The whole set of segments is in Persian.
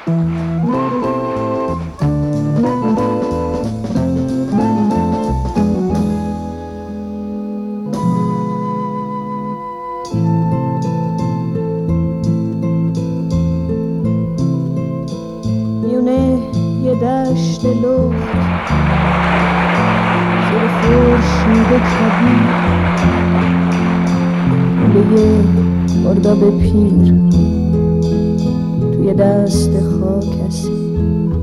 دشت لخت زیر خورشید کبیر لوله مرداب پیر توی دست خاک اسیر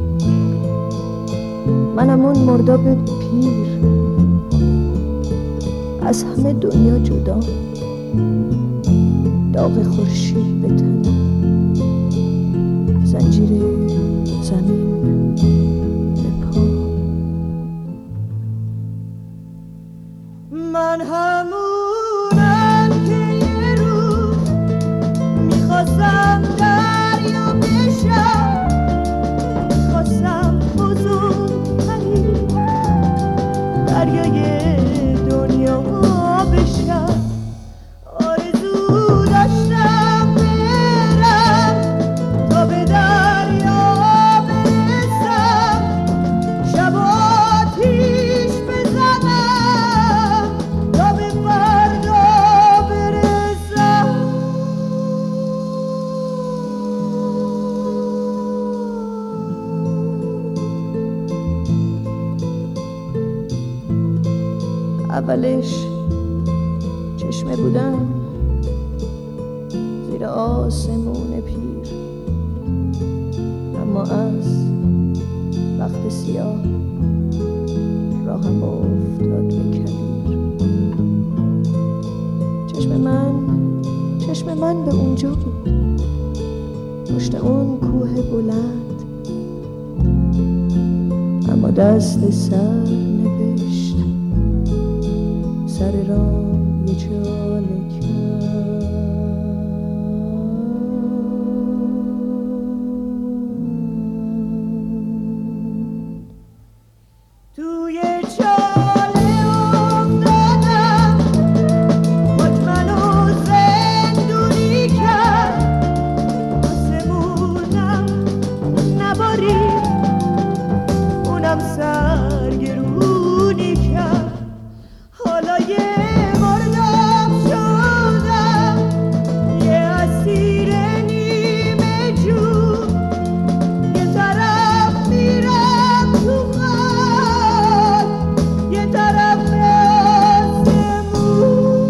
منم اون مرداب پیر از همه دنیا جدا داغ خورشید به تنم زنجیر زمین من همونم که یه روز میخواستم دریا بشم میخواستم بزرگترین دریای دنیا بشم آرزو داشتم برم تا به دریا برسم شب آتیش بزنم تا به فردا برسم اولش چشمه بودم زیر آسمون پیر اما از وقت سیاه راهم افتاد به کبیر چشم من به اونجا بود پشت اون کوه بلند اما دست سر نوشت سر راه یه چاله کرد توی چاله افتادم خود منو زندونی کرد آسمونم نبارید اونم سرگرونی کرد حالا یه مرداب شدم یه اسیر نیمه جون یه طرف میرم تو خاک یه طرف به آسمون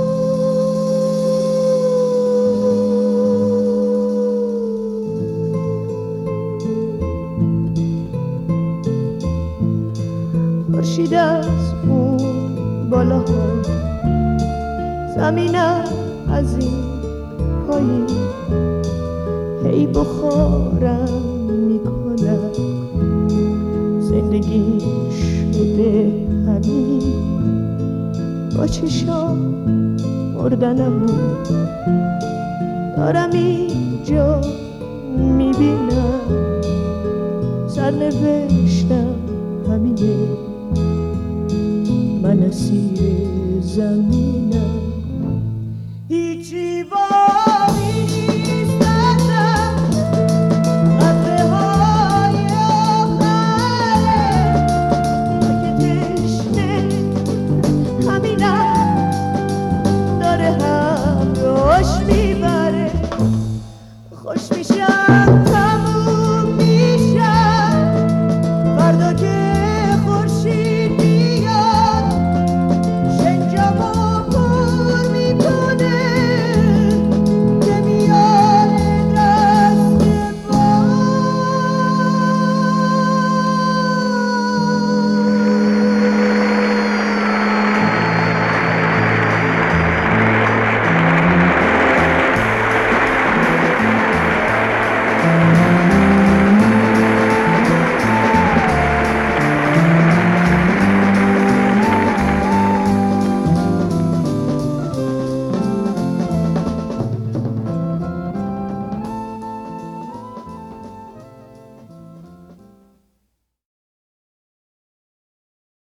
خورشید از اون بالاها زمینم از این پایین هی بخارم میکنم زندگی شده همین با چشام مردنمون دارم اینجا میبینم سرنوشتم همینه من اسیر زمینم هیچی